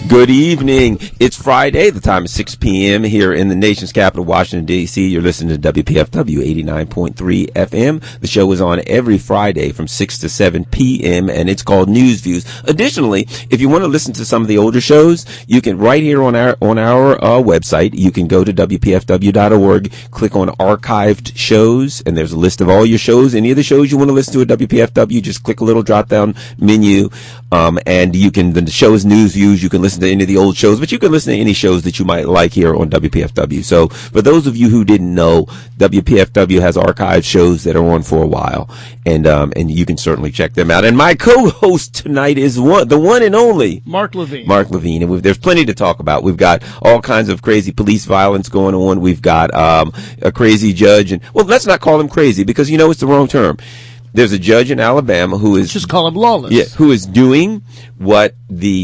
Good evening. It's Friday. The time is 6 p.m. here in the nation's capital, Washington, D.C. You're listening to WPFW 89.3 FM. The show is on every Friday from 6 to 7 p.m., and it's called News Views. Additionally, if you want to listen to some of the older shows, you can right here on our website. You can go to WPFW.org, click on Archived Shows, and there's a list of all your shows. Any of the shows you want to listen to at WPFW, just click a little drop-down menu, and you can, the show is News Views. You can listen to any of the old shows, but you can listen to any shows that you might like here on WPFW. So for those of you who didn't know, WPFW has archived shows that are on for a while, and you can certainly check them out. And my co-host tonight is the one and only Mark Levine. Mark Levine, and there's plenty to talk about. We've got all kinds of crazy police violence going on. We've got a crazy judge, and well, let's not call him crazy because it's the wrong term. There's a judge in Alabama who is just call him lawless. Yeah, who is doing what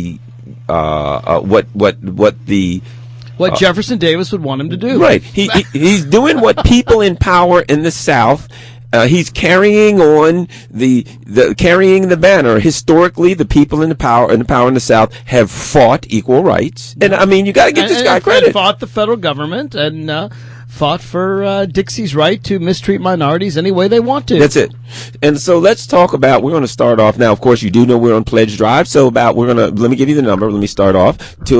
Jefferson Davis would want him to do. Right. He's doing what people in power in the South. He's carrying on carrying the banner. Historically, the people in the power in the South have fought equal rights, and I mean, you got to give this guy credit. Fought the federal government and fought for Dixie's right to mistreat minorities any way they want to. That's it. And so let's talk about. We're going to start off now. Of course, you do know we're on Pledge Drive. So let me give you the number. Let me start off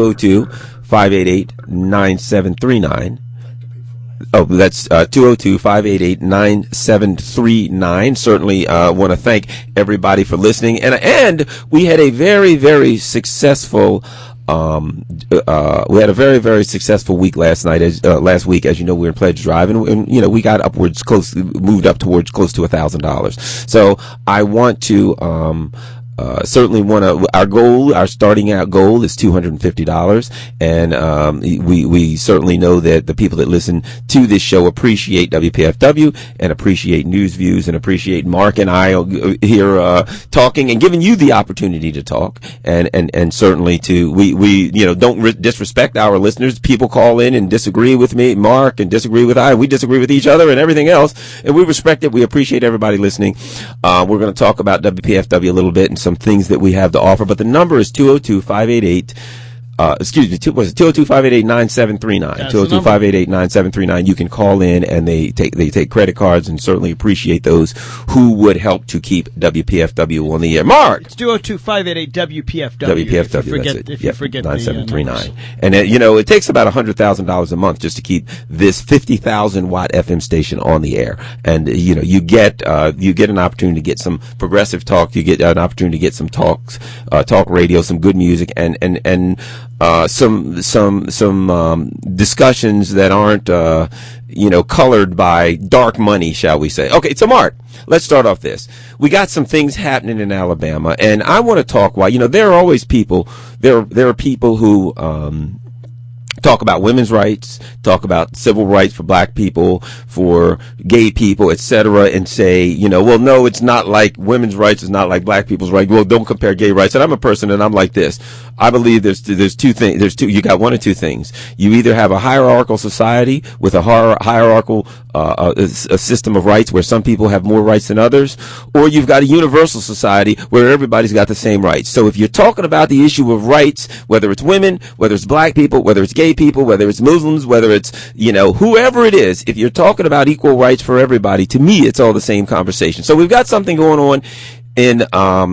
202-588-9739. Oh, that's 202-588-9739. Certainly want to thank everybody for listening. And we had a very, very successful we had a very, very successful week last week. As you know, we were in Pledge Drive, and we got moved up towards close to $1,000. So I want to certainly our starting out goal is $250, and we certainly know that the people that listen to this show appreciate WPFW and appreciate News Views and appreciate Mark and I here talking and giving you the opportunity to talk, and certainly we don't disrespect our listeners. People call in and disagree with me, Mark, and disagree with we disagree with each other and everything else, and we respect it. We appreciate everybody listening. We're going to talk about WPFW a little bit and some things that we have to offer, but the number is 202-588 202-588-9739. 202-588-9739. You can call in, and they take credit cards, and certainly appreciate those who would help to keep WPFW on the air. Mark, it's 202-588-WPFW. WPFW. If you forget 9739. And it takes about $100,000 a month just to keep this 50,000 watt FM station on the air. And you get an opportunity to get some progressive talk. You get an opportunity to get some talk radio, some good music, and some discussions that aren't colored by dark money, shall we say. Okay, so Mark, let's start off this. We got some things happening in Alabama, and I want to talk why there are always people there are people who talk about women's rights, talk about civil rights for black people, for gay people, etc., and say, well, no, it's not like women's rights is not like black people's rights. Well, don't compare gay rights. And I'm a person, and I'm like this. I believe there's two things. You got one of two things. You either have a hierarchical society with a hierarchical a system of rights where some people have more rights than others, or you've got a universal society where everybody's got the same rights. So if you're talking about the issue of rights, whether it's women, whether it's black people, whether it's gay people, whether it's Muslims, whether it's whoever it is, if you're talking about equal rights for everybody, to me it's all the same conversation. So we've got something going on in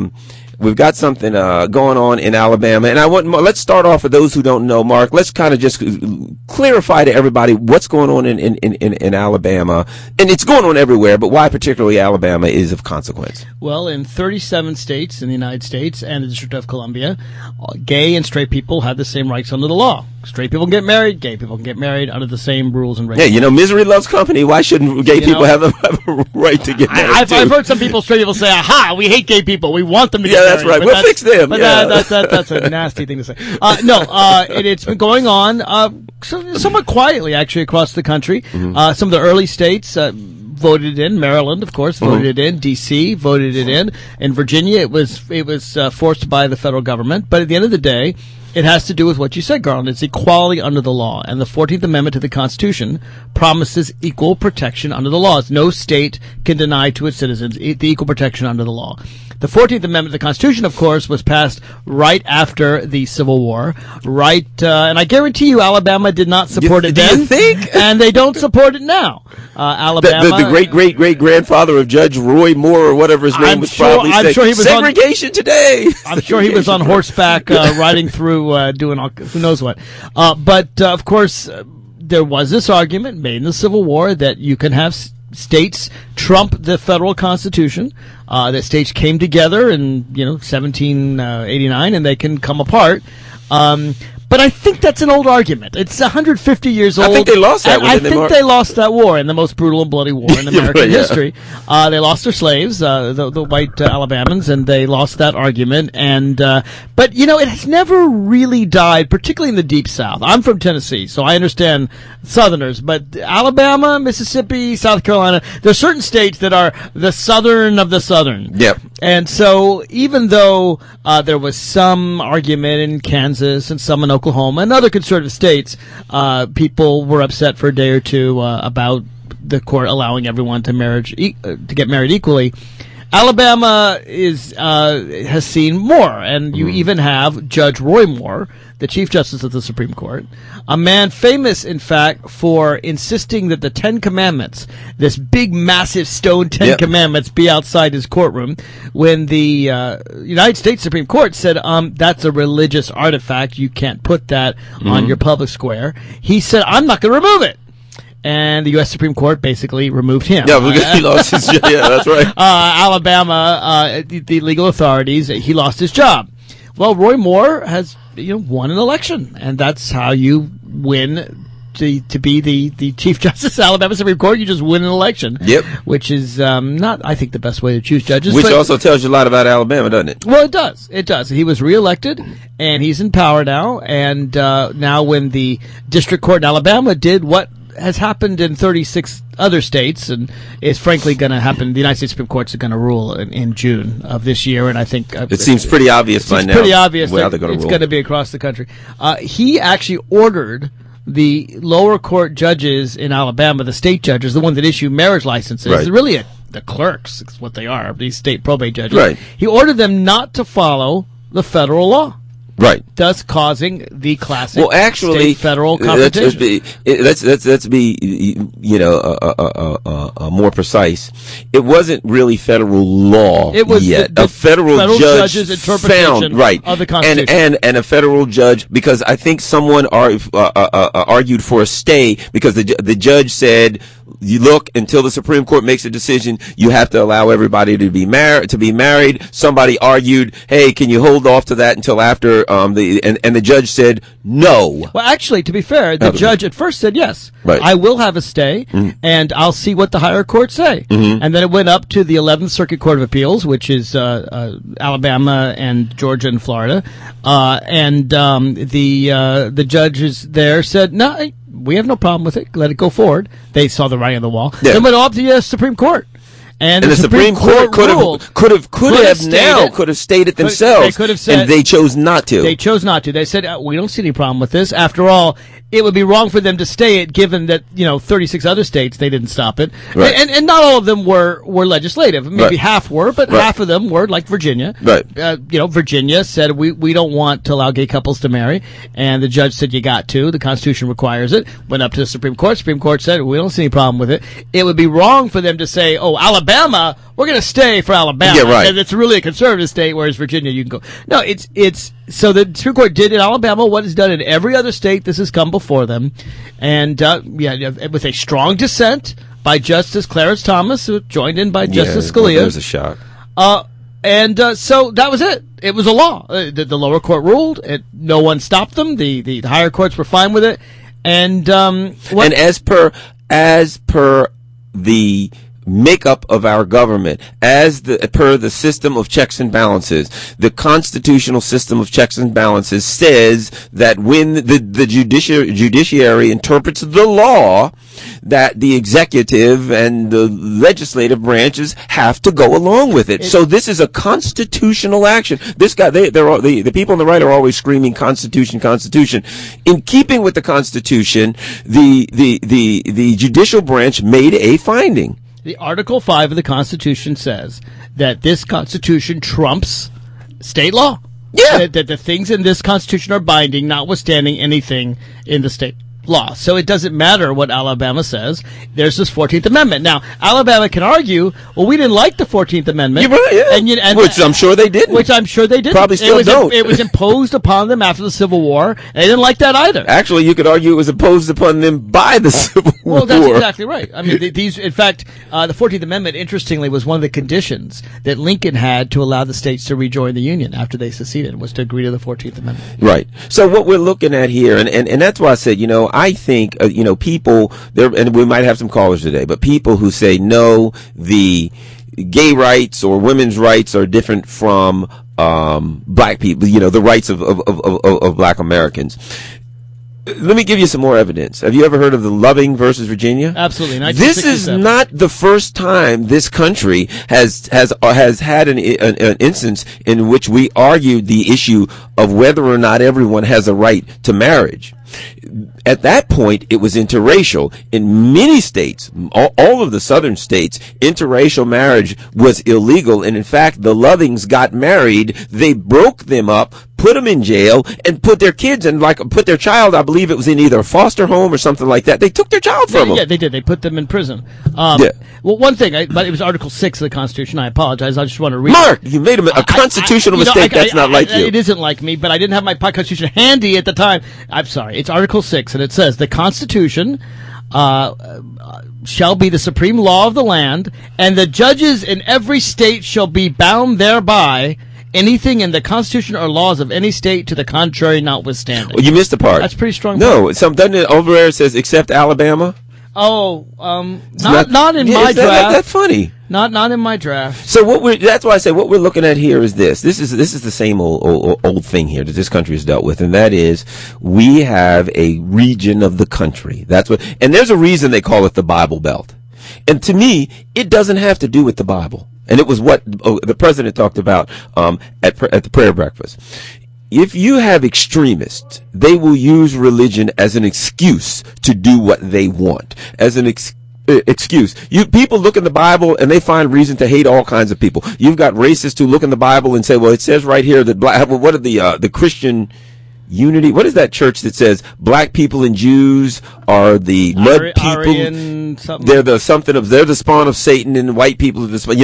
Alabama, and let's start off for those who don't know, Mark. Let's kind of just clarify to everybody what's going on in Alabama, and it's going on everywhere, but why particularly Alabama is of consequence. Well, in 37 states in the United States and the District of Columbia, gay and straight people have the same rights under the law. Straight people can get married, gay people can get married under the same rules and regulations. Yeah, misery loves company. Why shouldn't gay people have a right to get married? I've heard some straight people say, "Aha, we hate gay people. We want them to get married." Yeah, that's right. We'll fix them. But that's a nasty thing to say. It's been going on somewhat quietly, actually, across the country. Mm-hmm. Some of the early states voted it in. Maryland, of course, voted it in. D.C. voted it in. In Virginia, it was forced by the federal government. But at the end of the day, it has to do with what you said, Garland. It's equality under the law. And the 14th Amendment to the Constitution promises equal protection under the laws. No state can deny to its citizens the equal protection under the law. The 14th Amendment to the Constitution, of course, was passed right after the Civil War. And I guarantee you Alabama did not support it then. Do you think? And they don't support it now. Alabama. The great-great-great-grandfather of Judge Roy Moore, or whatever his name was, probably I'm said, sure he was segregation today. I'm sure he was on horseback riding through doing all, who knows what. But of course, there was this argument made in the Civil War that you can have states trump the federal Constitution. That states came together in 1789 and they can come apart. But I think that's an old argument. It's 150 years old. I think they lost that one. I think they lost that war in the most brutal and bloody war in American history. They lost their slaves, the white Alabamans, and they lost that argument. But it has never really died, particularly in the Deep South. I'm from Tennessee, so I understand Southerners. But Alabama, Mississippi, South Carolina, there are certain states that are the Southern of the Southern. Yep. And so even though there was some argument in Kansas and some in Oklahoma and other conservative states, people were upset for a day or two about the court allowing everyone to get married equally. Alabama has seen more, and you even have Judge Roy Moore, the Chief Justice of the Supreme Court, a man famous, in fact, for insisting that the Ten Commandments, this big, massive stone Ten Commandments, be outside his courtroom. When the United States Supreme Court said, that's a religious artifact, you can't put that on your public square, he said, I'm not going to remove it. And the U.S. Supreme Court basically removed him. Yeah, because he lost his job. Yeah, that's right. Alabama, the legal authorities, he lost his job. Well, Roy Moore has won an election, and that's how you win to be the Chief Justice of Alabama Supreme Court. You just win an election. Yep. Which is not, I think, the best way to choose judges. Which also tells you a lot about Alabama, doesn't it? Well, it does. It does. He was reelected, and he's in power now. And now when the district court in Alabama did what has happened in 36 other states, and is frankly going to happen. The United States Supreme Court is going to rule in June of this year, and I think it seems pretty obvious by now. It's pretty obvious that it's going to be across the country. He actually ordered the lower court judges in Alabama, the state judges, the one that issue marriage licenses, right. Really the clerks, is what they are, these state probate judges. Right. He ordered them not to follow the federal law. Right. Thus causing the classic state-federal confrontation. Let's be more precise. It wasn't really federal law yet. The a federal judge's interpretation of the Constitution. And a federal judge, because I think someone argued for a stay because the judge said, you look, until the Supreme Court makes a decision, you have to allow everybody to be married. Somebody argued, hey, can you hold off to that until after the judge said no. Well, actually, to be fair, the judge at first said yes. Right. I will have a stay, and I'll see what the higher courts say. Mm-hmm. And then it went up to the 11th Circuit Court of Appeals, which is Alabama and Georgia and Florida, and the judges there said no. We have no problem with it. Let it go forward. They saw the writing on the wall. Yeah. Then went up to the Supreme Court. And the Supreme Court could have stated themselves. They could have said, and they chose not to. They chose not to. They said, we don't see any problem with this. After all, it would be wrong for them to stay it, given that 36 other states, they didn't stop it, right. and not all of them were legislative. Maybe right. half were, but right. half of them were, like Virginia. Right. Virginia said we don't want to allow gay couples to marry, and the judge said you got to. The Constitution requires it. Went up to the Supreme Court. Supreme Court said we don't see any problem with it. It would be wrong for them to say, oh, Alabama, we're going to stay for Alabama. Yeah, right. And it's really a conservative state, whereas Virginia, you can go. No, it's so the Supreme Court did in Alabama what is done in every other state. This has come before them, and with a strong dissent by Justice Clarence Thomas, who joined in by Justice Scalia. Well, there's a shock. So that was it. It was a law. The lower court ruled. No one stopped them. The higher courts were fine with it. And as per the makeup of our government, per the system of checks and balances, the constitutional system of checks and balances says that when the judiciary interprets the law, that the executive and the legislative branches have to go along with it. So this is a constitutional action. This guy, the people on the right are always screaming Constitution, Constitution. In keeping with the Constitution, the judicial branch made a finding. The Article 5 of the Constitution says that this Constitution trumps state law. Yeah. That the things in this Constitution are binding, notwithstanding anything in the state law. So it doesn't matter what Alabama says. There's this 14th Amendment. Now, Alabama can argue, well, we didn't like the 14th Amendment. You're right, yeah. Which I'm sure they didn't. Which I'm sure they didn't. Probably still don't. It was imposed upon them after the Civil War, and they didn't like that either. Actually, you could argue it was imposed upon them by the Civil War. Well, that's exactly right. I mean, in fact, the 14th Amendment, interestingly, was one of the conditions that Lincoln had to allow the states to rejoin the Union after they seceded, was to agree to the 14th Amendment. Right. So what we're looking at here, and that's why I said, I think, people there, and we might have some callers today, but people who say no, the gay rights or women's rights are different from black people, the rights of black Americans. Let me give you some more evidence. Have you ever heard of the Loving versus Virginia? Absolutely. This is not the first time this country has had an instance in which we argued the issue of whether or not everyone has a right to marriage. At that point, it was interracial. In many states, all of the southern states, interracial marriage was illegal. And in fact, the Lovings got married. They broke them up, put them in jail, and put their kids in, put their child, I believe it was in either a foster home or something like that. They took their child from them. Yeah, they did. They put them in prison. Yeah. Well, one thing, but it was Article 6 of the Constitution. I apologize. I just want to read Mark, you made a constitutional mistake. That's not like you. It isn't like me, but I didn't have my Constitution handy at the time. I'm sorry. It's Article 6, and it says, the Constitution shall be the supreme law of the land, and the judges in every state shall be bound thereby, anything in the Constitution or laws of any state to the contrary notwithstanding. Well, you missed the part. That's pretty strong. No, doesn't it over there says except Alabama? Oh, not in my draft. That's funny. Not in my draft. So that's why I say what we're looking at here is this. This is the same old thing here that this country has dealt with, and that is we have a region of the country. And there's a reason they call it the Bible Belt. And to me, it doesn't have to do with the Bible. And it was what the president talked about at the prayer breakfast. If you have extremists, they will use religion as an excuse to do what they want, as an excuse. People look in the Bible and they find reason to hate all kinds of people. You've got racists who look in the Bible and say, well, it says right here that what are the Christian Unity? What is that church that says black people and Jews are the mud people? They're the spawn of Satan, and white people are the spawn.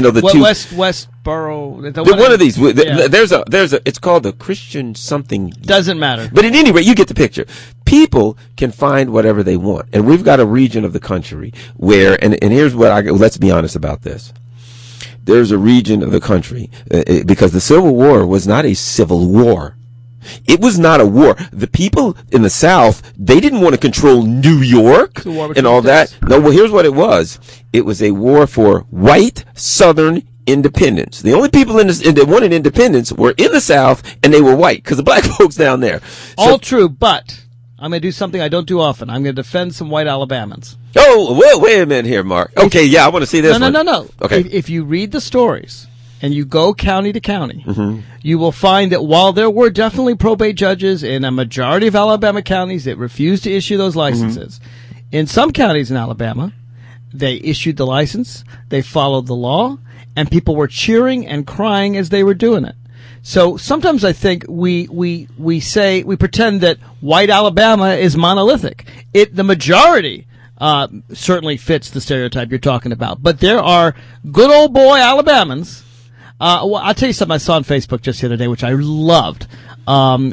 Westboro. One of these. Yeah. There's a. It's called the Christian something. Doesn't matter. But at any rate, you get the picture. People can find whatever they want, and we've got a region of the country where, and here's what let's be honest about this. There's a region of the country because the Civil War was not a civil war. It was not a war. The people in the South, they didn't want to control New York and all that. No, well, here's what it was. It was a war for white Southern independence. The only people that wanted independence were in the South, and they were white, because the black folks down there. All true, but I'm going to do something I don't do often. I'm going to defend some white Alabamans. Oh, well, wait a minute here, Mark. Okay, yeah, I want to see this one. No. Okay. If you read the stories, and you go county to county, you will find that while there were definitely probate judges in a majority of Alabama counties that refused to issue those licenses, in some counties in Alabama, they issued the license, they followed the law, and people were cheering and crying as they were doing it. So sometimes I think we pretend that white Alabama is monolithic. The majority certainly fits the stereotype you're talking about, but there are good old boy Alabamans. Well, I'll tell you something I saw on Facebook just the other day, which I loved. I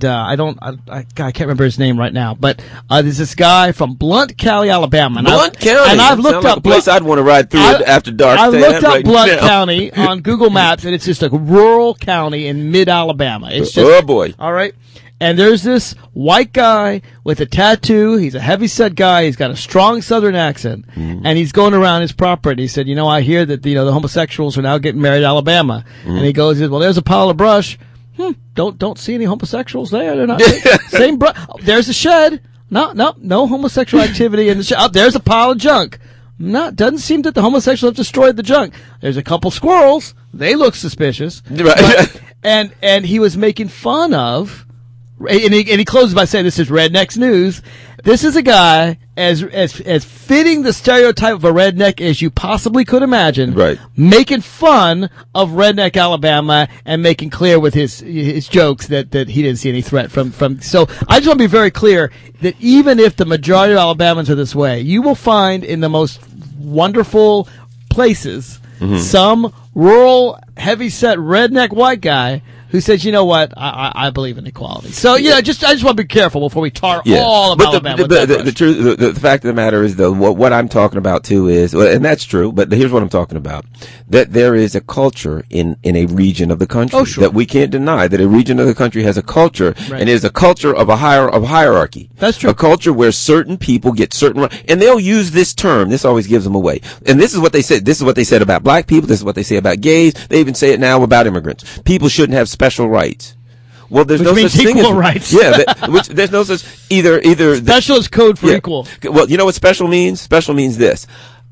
can't remember his name right now, but there's this guy from Blount County, Alabama. Blount County? And I've looked up a place I'd want to ride through after dark. I looked up Blount County on Google Maps, and it's just a rural county in mid-Alabama. It's just, oh, boy. All right. And there's this white guy with a tattoo. He's a heavy-set guy. He's got a strong Southern accent. And he's going around his property. He said, I hear that, the homosexuals are now getting married in Alabama. And he goes, well, there's a pile of brush. Don't see any homosexuals there. They're not. Same brush. There's a shed. No homosexual activity in the shed. There's a pile of junk. Doesn't seem that the homosexuals have destroyed the junk. There's a couple squirrels. They look suspicious. Right. And he was making fun of. And he closes by saying, this is Rednecks News. This is a guy as fitting the stereotype of a redneck as you possibly could imagine. Right. Making fun of redneck Alabama and making clear with his jokes that he didn't see any threat from. So I just want to be very clear that even if the majority of Alabamans are this way, you will find in the most wonderful places some rural, heavy-set redneck white guy who says, you know what, I believe in equality. So, I just want to be careful before we tar all of Alabama. The fact of the matter is, though, what I'm talking about, too, is, and that's true, but here's what I'm talking about, that there is a culture in a region of the country that we can't deny, that a region of the country has a culture, and is a culture of hierarchy. That's true. A culture where certain people get certain rights, and they'll use this term, this always gives them away. And this is what they said, about black people, this is what they say about gays, they even say it now about immigrants. People shouldn't have special rights. Well, there's no such thing as equal rights. There's no such either. Special is code for equal. Well, you know what special means? Special means this: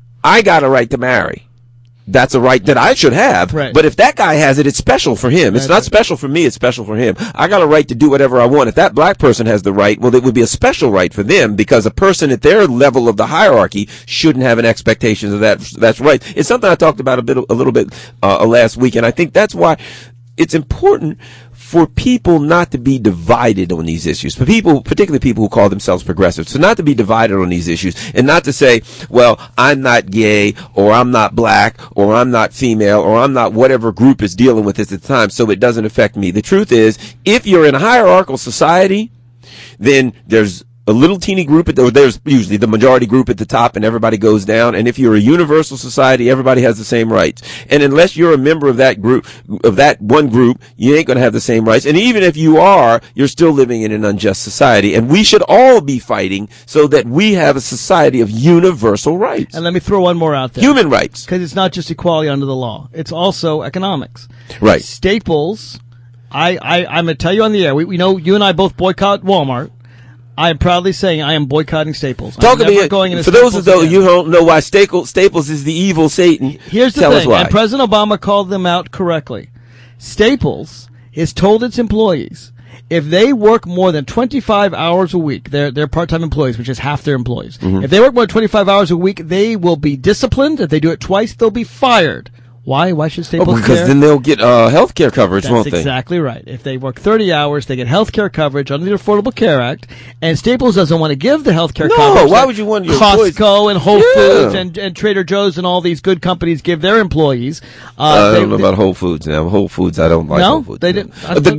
I got a right to marry. That's a right that I should have. Right. But if that guy has it, it's special for him. It's not special for me. It's special for him. I got a right to do whatever I want. If that black person has the right, well, it would be a special right for them because a person at their level of the hierarchy shouldn't have an expectation of that. That's right. It's something I talked about a little bit last week, and I think that's why it's important for people not to be divided on these issues. For people, particularly people who call themselves progressives, so not to be divided on these issues and not to say, well, I'm not gay or I'm not black or I'm not female or I'm not whatever group is dealing with this at the time, so it doesn't affect me. The truth is, if you're in a hierarchical society, then there's a little teeny group, there's usually the majority group at the top and everybody goes down. And if you're a universal society, everybody has the same rights. And unless you're a member of that group, of that one group, you ain't going to have the same rights. And even if you are, you're still living in an unjust society. And we should all be fighting so that we have a society of universal rights. And let me throw one more out there. Human rights. Because it's not just equality under the law. It's also economics. Right. Staples, I'm going to tell you on the air, we know you and I both boycott Walmart. I am proudly saying I am boycotting Staples. For those of those you don't know why Staples is the evil Satan. Here's the thing, and President Obama called them out correctly. Staples has told its employees if they work more than 25 hours a week, they're part-time employees, which is half their employees. If they work more than 25 hours a week, they will be disciplined. If they do it twice, they'll be fired. Why? Why should Staples care? Because then they'll get health care coverage, won't they? That's exactly right. If they work 30 hours, they get health care coverage under the Affordable Care Act, and Staples doesn't want to give the health care coverage. No, why would you want your Costco and Whole Foods and Trader Joe's and all these good companies give their employees. I don't know about Whole Foods now. Whole Foods, I don't like Whole Foods. They didn't.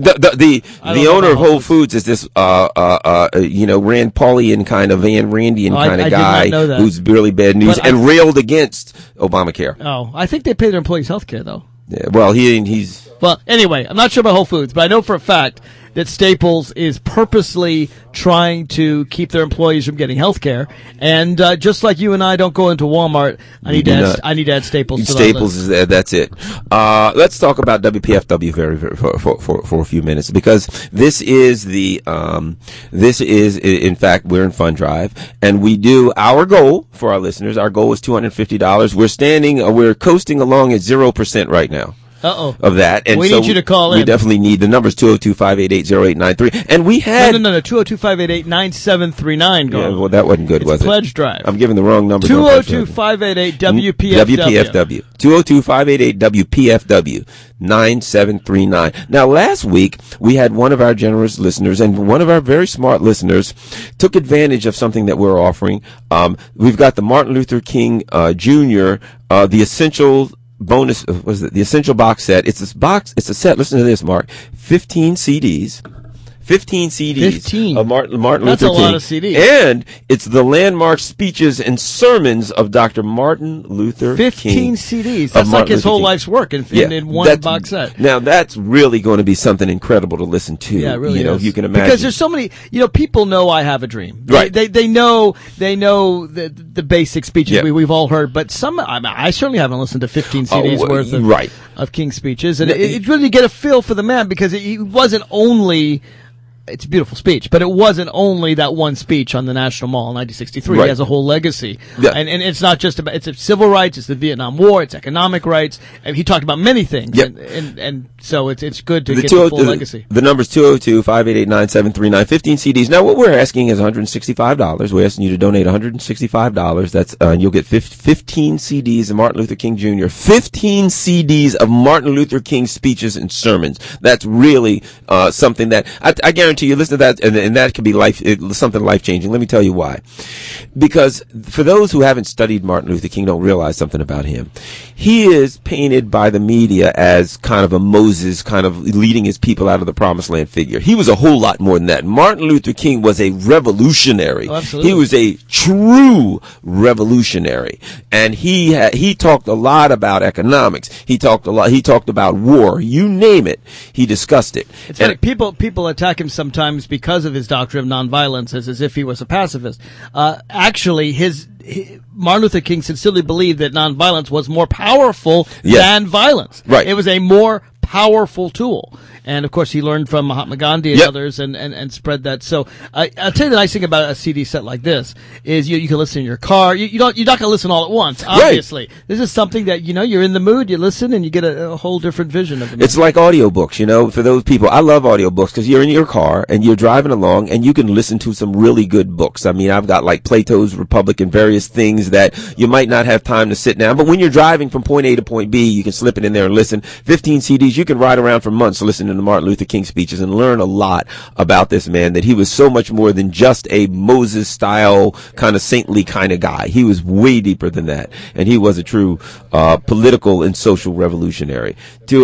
The owner of Whole Foods is this, Rand Paulian kind of Van Randian kind of guy who's really bad news and railed against Obamacare. Oh, I think they pay their employees health care though. Yeah, well, he's... Well, anyway, I'm not sure about Whole Foods, but I know for a fact that Staples is purposely trying to keep their employees from getting health care. And just like you and I don't go into Walmart, I need to add Staples to Staples is there, that's it. Let's talk about WPFW very for a few minutes, because this is in fact, we're in Fund Drive, and we do our goal for our listeners. Our goal is $250. We're coasting along at 0% right now. Of that. And we need you to call in. We definitely need the numbers 202-588-0893. And we had... No, 202-588-9739. Yeah, well, that wasn't good, was it? Pledge Drive. I'm giving the wrong number. 202-588-WPFW. 202-588-WPFW. 9739. Now, last week, we had one of our generous listeners and one of our very smart listeners took advantage of something that we're offering. We've got the Martin Luther King Jr., the Essential bonus, the Essential box set. It's a set. Listen to this, Mark. 15 CDs. 15 CDs of Martin Luther King. That's a lot of CDs. And it's the landmark speeches and sermons of Dr. Martin Luther 15 King. 15 CDs. That's like his whole life's work in one box set. Now, that's really going to be something incredible to listen to. Yeah, it really is. If you can imagine. Because there's so many, people know I have a dream. Right. They know the basic speeches we've all heard, but I certainly haven't listened to 15 CDs worth of King's speeches. And it's really to get a feel for the man, because he wasn't only it's a beautiful speech, but it wasn't only that one speech on the National Mall in 1963. Right. He has a whole legacy. Yeah. And it's not just about, it's civil rights, it's the Vietnam War, it's economic rights. And he talked about many things. Yep. And so it's good to get the full legacy. The number's 202-588-9739, 15 CDs. Now, what we're asking is $165. We're asking you to donate $165. That's, and you'll get 15 CDs of Martin Luther King Jr., 15 CDs of Martin Luther King speeches and sermons. That's really, something that, I guarantee you listen to that, and that could be something life-changing. Let me tell you why. Because for those who haven't studied Martin Luther King, don't realize something about him. He is painted by the media as kind of a Moses, kind of leading his people out of the promised land figure. He was a whole lot more than that. Martin Luther King was a revolutionary. Oh, absolutely. He was a true revolutionary. And he talked a lot about economics. He talked about war. You name it, he discussed it. It's funny, people attack him sometimes because of his doctrine of nonviolence as if he was a pacifist. Actually, Martin Luther King sincerely believed that nonviolence was more powerful than violence. Right. It was a more powerful tool. And of course, he learned from Mahatma Gandhi and others and spread that. So I'll tell you the nice thing about a CD set like this is you can listen in your car. You're not going to listen all at once, obviously. Right. This is something that, you're in the mood, you listen, and you get a whole different vision of it. It's like audiobooks, for those people. I love audiobooks because you're in your car and you're driving along and you can listen to some really good books. I mean, I've got like Plato's Republic and various things that you might not have time to sit down. But when you're driving from point A to point B, you can slip it in there and listen. 15 CDs, you can ride around for months listening to Martin Luther King speeches and learn a lot about this man, that he was so much more than just a Moses style kind of saintly kind of guy. He was way deeper than that. And he was a true political and social revolutionary.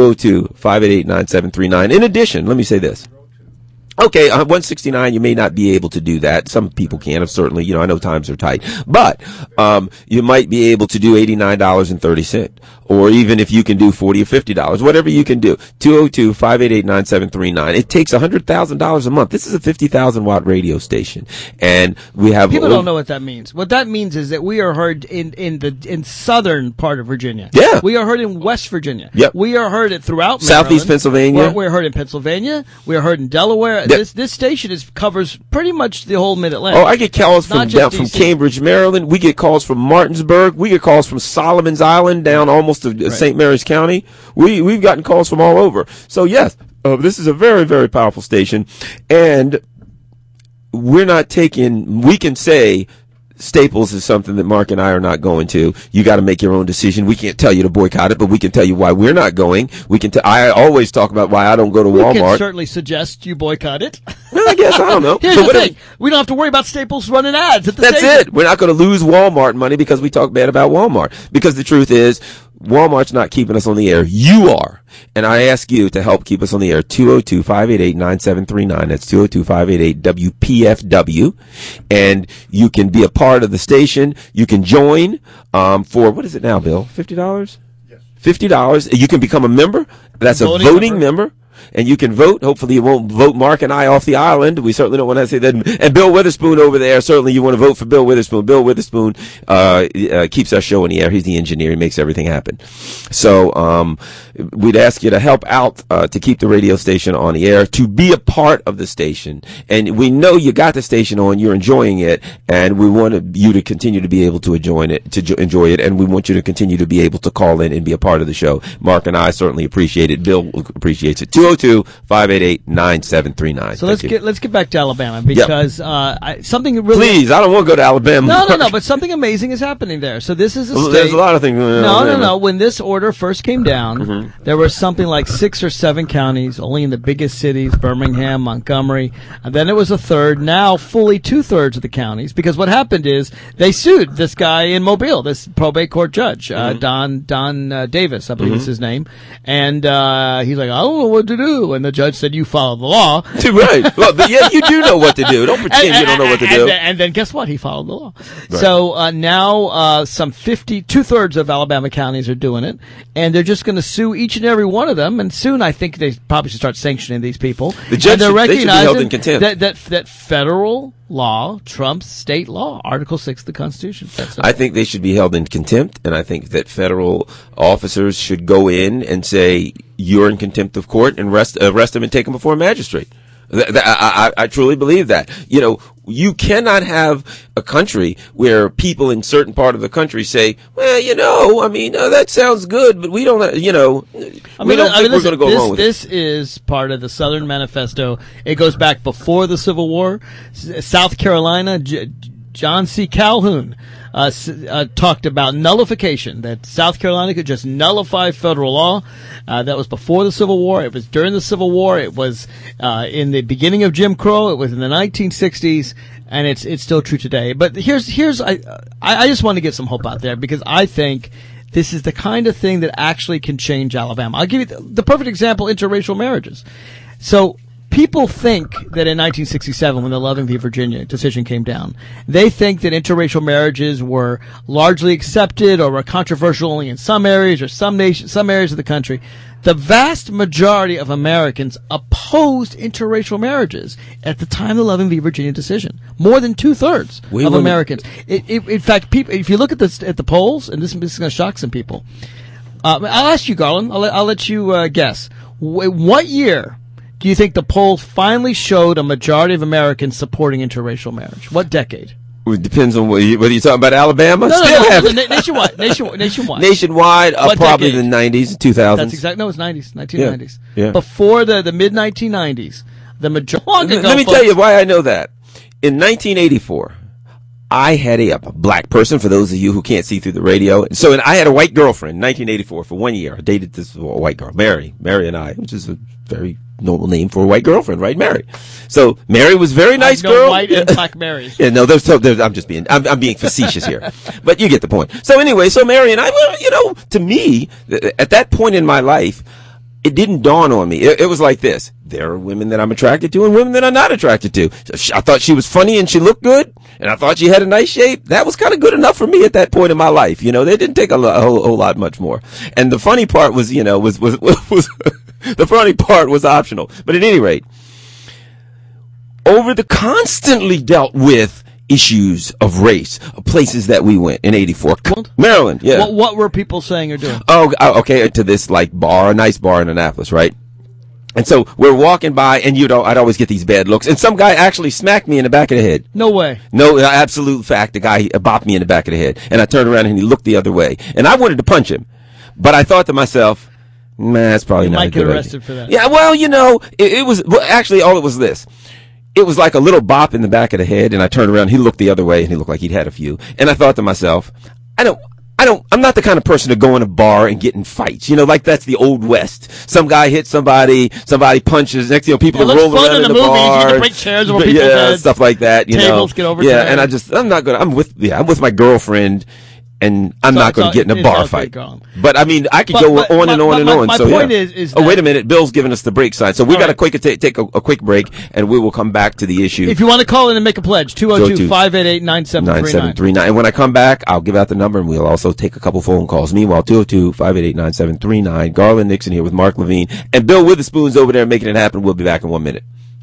202-588-9739. In addition, let me say this. Okay, 169, you may not be able to do that. Some people can, certainly, I know times are tight. But, you might be able to do $89.30. Or even if you can do $40 or $50, whatever you can do. 202-588-9739. It takes $100,000 a month. This is a 50,000 watt radio station. And we have... People don't know what that means. What that means is that we are heard in southern part of Virginia. Yeah. We are heard in West Virginia. Yep. We are heard throughout Southeast Pennsylvania. We're heard in Pennsylvania. We are heard in Delaware. Yep. This station covers pretty much the whole Mid-Atlantic. Oh, I get calls from Cambridge, Maryland. We get calls from Martinsburg. We get calls from Solomon's Island down almost to St. Mary's County. We've gotten calls from all over. So yes, this is a very, very powerful station, and we can say Staples is something that Mark and I are not going to. You got to make your own decision. We can't tell you to boycott it, but we can tell you why we're not going. I always talk about why I don't go to Walmart. We can certainly suggest you boycott it. Well, I guess, I don't know. Here's the thing. We don't have to worry about Staples running ads at the station. That's it. We're not going to lose Walmart money because we talk bad about Walmart. Because the truth is, Walmart's not keeping us on the air. You are. And I ask you to help keep us on the air. 202-588-9739. That's 202-588-WPFW. And you can be a part of the station. You can join for, what is it now, Bill? $50? Yes. $50. You can become a member. That's a voting member. And you can vote. Hopefully you won't vote Mark and I off the island. We certainly don't want to say that. And Bill Witherspoon over there, certainly you want to vote for Bill Witherspoon. Bill Witherspoon keeps our show in the air. He's the engineer. He makes everything happen. So we'd ask you to help out to keep the radio station on the air, to be a part of the station. And we know you got the station on. You're enjoying it. And we want you to continue to be able to enjoy it. And we want you to continue to be able to call in and be a part of the show. Mark and I certainly appreciate it. Bill appreciates it. 202-588-9739. So let's get back to Alabama, because something really... Please, I don't want to go to Alabama. No, but something amazing is happening there. So this is a state... There's a lot of things going on. No. When this order first came down, there were something like 6 or 7 counties, only in the biggest cities, Birmingham, Montgomery, and then it was a third, now fully 2/3 of the counties, because what happened is they sued this guy in Mobile, this probate court judge, Don Davis, I believe is his name, and he's like, I don't know what to do, and the judge said, you follow the law. Right. Well, yeah, you do know what to do. Don't pretend you don't know what to do. And then guess what? He followed the law. Right. So now some 2/3 of Alabama counties are doing it, and they're just going to sue each and every one of them, and soon I think they probably should start sanctioning these people. The judge should be held in contempt. That federal law trumps state law, Article 6 of the Constitution. I think they should be held in contempt, and I think that federal officers should go in and say, you're in contempt of court, and arrest them and take them before a magistrate. I truly believe that. You know, you cannot have a country where people in certain part of the country say, well, you know, I mean, that sounds good, but we don't, you know, we don't think we're going to go along with it. This is part of the Southern Manifesto. It goes back before the Civil War. South Carolina, John C. Calhoun talked about nullification, that South Carolina could just nullify federal law. That was before the Civil War. It was during the Civil War. It was in the beginning of Jim Crow. It was in the 1960s, and it's still true today. But here's I just want to get some hope out there, because I think this is the kind of thing that actually can change Alabama. I'll give you the perfect example: interracial marriages. So people think that in 1967, when the Loving v. Virginia decision came down, they think that interracial marriages were largely accepted or were controversial only in some areas or some areas of the country. The vast majority of Americans opposed interracial marriages at the time of the Loving v. Virginia decision. More than 2/3 of Americans. In fact, people, if you look at the polls, and this is going to shock some people, I'll ask you, Garland. I'll let you guess. What year do you think the polls finally showed a majority of Americans supporting interracial marriage? What decade? It depends on whether you're talking about Alabama. Nationwide. Nationwide, probably decade? the 90s, 2000s. That's exactly. No, it's 90s, 1990s. Yeah. Before the mid 1990s, the majority. Let me tell you why I know that. In 1984, I had a black person, for those of you who can't see through the radio. So I had a white girlfriend in 1984 for 1 year. I dated this white girl, Mary and I, which is a very normal name for a white girlfriend, right? Mary. So Mary was a very nice girl. White and black Marys. Yeah, no, I'm being facetious here, but you get the point. So anyway, Mary and I, well, you know, to me, at that point in my life, it didn't dawn on me. It was like this: there are women that I'm attracted to and women that I'm not attracted to. I thought she was funny and she looked good, and I thought she had a nice shape. That was kind of good enough for me at that point in my life. You know, they didn't take a whole lot much more. And the funny part was, you know, was the funny part was optional. But at any rate, over the constantly dealt with issues of race, of places that we went in 84. Maryland, yeah. What were people saying or doing? Oh, okay, to this like bar, a nice bar in Annapolis, right? And so we're walking by, and you know, I'd always get these bad looks, and some guy actually smacked me in the back of the head. No way. No, absolute fact. The guy bopped me in the back of the head, and I turned around and he looked the other way, and I wanted to punch him, but I thought to myself, man, that's probably not a good idea. You might get arrested for that. Yeah, well, you know, it was actually all it was this. It was like a little bop in the back of the head, and I turned around, he looked the other way, and he looked like he'd had a few. And I thought to myself, I'm not the kind of person to go in a bar and get in fights. You know, like that's the old West. Some guy hits somebody punches, next thing you know, people are rolling around in the bar. You get to break chairs over people's heads. Stuff like that, you Tables get over. Yeah, and I'm with my girlfriend, and I'm not going to get in a bar fight. But I mean, I could go on and on and on. My point is oh, wait a minute, Bill's giving us the break sign, so we got to take a quick break, and we will come back to the issue. If you want to call in and make a pledge, 202-588-9739. And when I come back, I'll give out the number, and we'll also take a couple phone calls. Meanwhile, 202-588-9739. Garland Nixon here with Mark Levine and Bill Witherspoon's over there making it happen. We'll be back in 1 minute.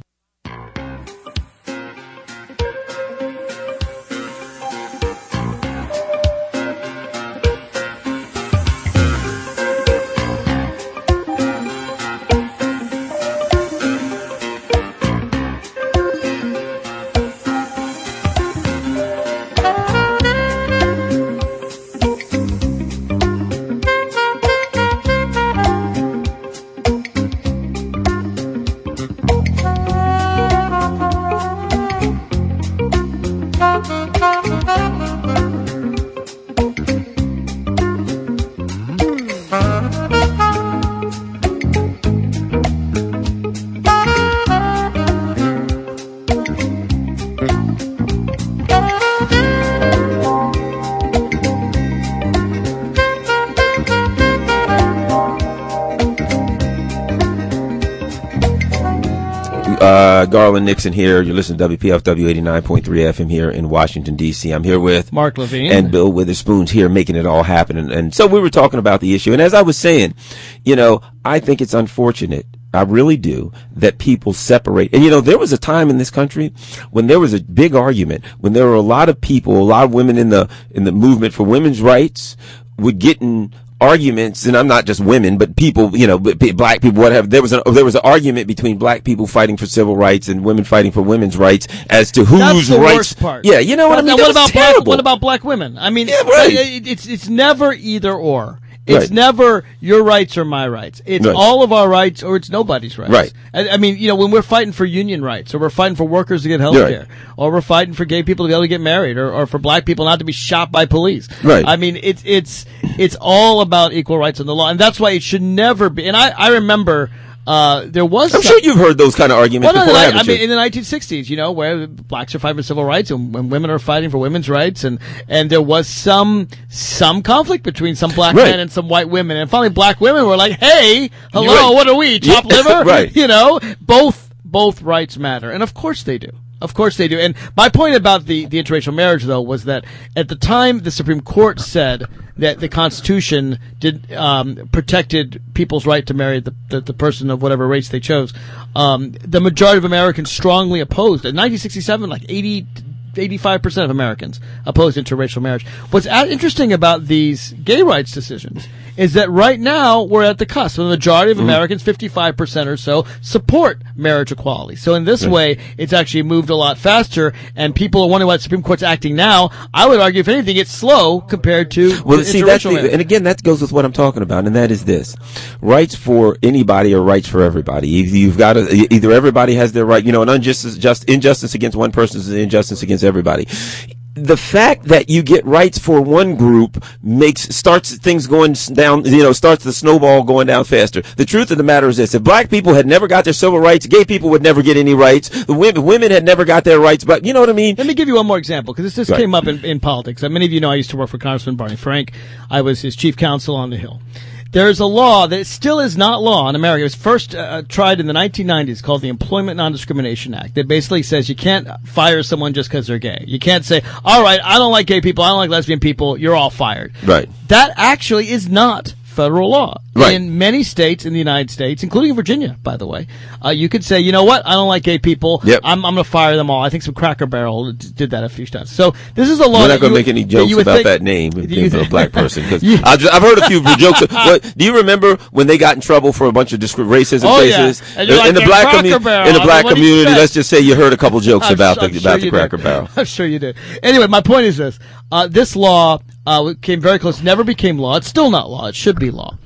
Garland Nixon here. You're listening to WPFW 89.3 FM here in Washington, D.C. I'm here with Mark Levine and Bill Witherspoon's here making it all happen. And so we were talking about the issue. And as I was saying, you know, I think it's unfortunate. I really do, that people separate. And, you know, there was a time in this country when there was a big argument, when there were a lot of people, a lot of women in the movement for women's rights would get in arguments, and I'm not just women, but people, black people, whatever. There was an argument between black people fighting for civil rights and women fighting for women's rights as to whose That's the rights. Worst part. Yeah, you know what I mean. Now, what about black women? I mean, yeah, right. it's never either or. It's Right. never your rights or my rights. It's Right. all of our rights or it's nobody's rights. Right. I mean, when we're fighting for union rights or we're fighting for workers to get health Right. care or we're fighting for gay people to be able to get married or for black people not to be shot by police. Right. I mean, it's all about equal rights in the law. And that's why it should never be. And I remember, there was I'm sure you've heard those kind of arguments before, haven't you? in the 1960s, where blacks are fighting for civil rights and when women are fighting for women's rights, and there was some conflict between some black Right. men and some white women, and finally black women were like, "Hey, hello, Right. what are we, chopped liver?" Right. Both rights matter, and of course they do. Of course they do. And my point about the interracial marriage, though, was that at the time the Supreme Court said that the Constitution protected people's right to marry the person of whatever race they chose, the majority of Americans strongly opposed. In 1967, like 85% of Americans opposed interracial marriage. What's interesting about these gay rights decisions is that right now we're at the cusp. The majority of Americans, 55% or so, support marriage equality. So in this way, it's actually moved a lot faster, and people are wondering why the Supreme Court's acting now. I would argue, if anything, it's slow compared to interracial marriage. And again, that goes with what I'm talking about, and that is this: rights for anybody are rights for everybody. You've got to either everybody has their right, an injustice against one person is an injustice against everybody. The fact that you get rights for one group starts things going down, starts the snowball going down faster. The truth of the matter is this: if black people had never got their civil rights, gay people would never get any rights. The women had never got their rights, but you know what I mean? Let me give you one more example, because this Right. came up in politics. Many of you know I used to work for Congressman Barney Frank. I was his chief counsel on the Hill. There's a law that still is not law in America. It was first tried in the 1990s, called the Employment Non-Discrimination Act. That basically says you can't fire someone just because they're gay. You can't say, all right, I don't like gay people, I don't like lesbian people, you're all fired. Right. That actually is not federal law. Right. In many states in the United States, including Virginia, by the way, you could say, you know what, I don't like gay people. Yep. I'm going to fire them all. I think some Cracker Barrel did that a few times. So this is a law. We're not going to make any jokes about that name of a black person, because I've heard a few jokes. Do you remember when they got in trouble for a bunch of racism cases in the black community? Let's just say you heard a couple jokes about the Cracker Barrel. I'm sure you did. Anyway, my point is this: this law came very close. Never became law. It's still not law. It should be law.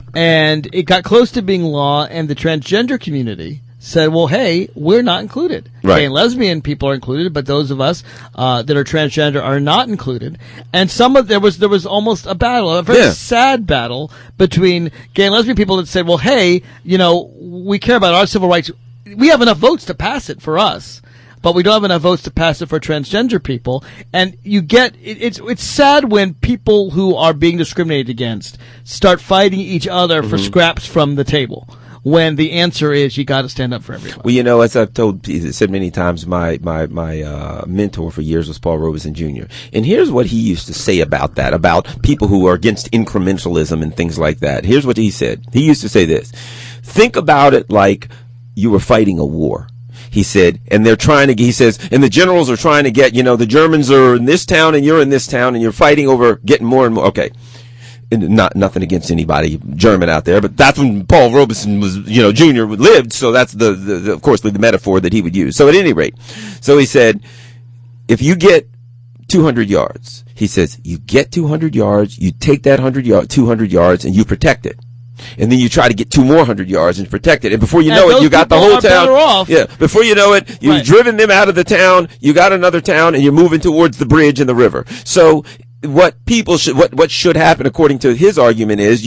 And it got close to being law, and the transgender community said, well, hey, we're not included. Right. Gay and lesbian people are included, but those of us that are transgender are not included. And there was almost a battle, a very sad battle between gay and lesbian people that said, well, hey, we care about our civil rights. We have enough votes to pass it for us, but we don't have enough votes to pass it for transgender people. And it's sad when people who are being discriminated against start fighting each other for scraps from the table, when the answer is you got to stand up for everybody. Well, as I've said many times, my mentor for years was Paul Robeson Jr. And here's what he used to say about that, about people who are against incrementalism and things like that. Here's what he said. He used to say this: think about it like you were fighting a war. He said, and and the generals are trying to get, the Germans are in this town and you're in this town and you're fighting over getting more and more. Okay. And nothing against anybody German out there, but that's when Paul Robeson was, Jr. lived. So that's of course, the metaphor that he would use. So at any rate, so he said, if you get 200 yards, he says, you get 200 yards, you take that 200 yards and you protect it. And then you try to get 2 more 100 yards and protect it. And before you know it, you got the whole town. Yeah. Before you know it, you've driven them out of the town. You got another town and you're moving towards the bridge and the river. So what should happen, according to his argument, is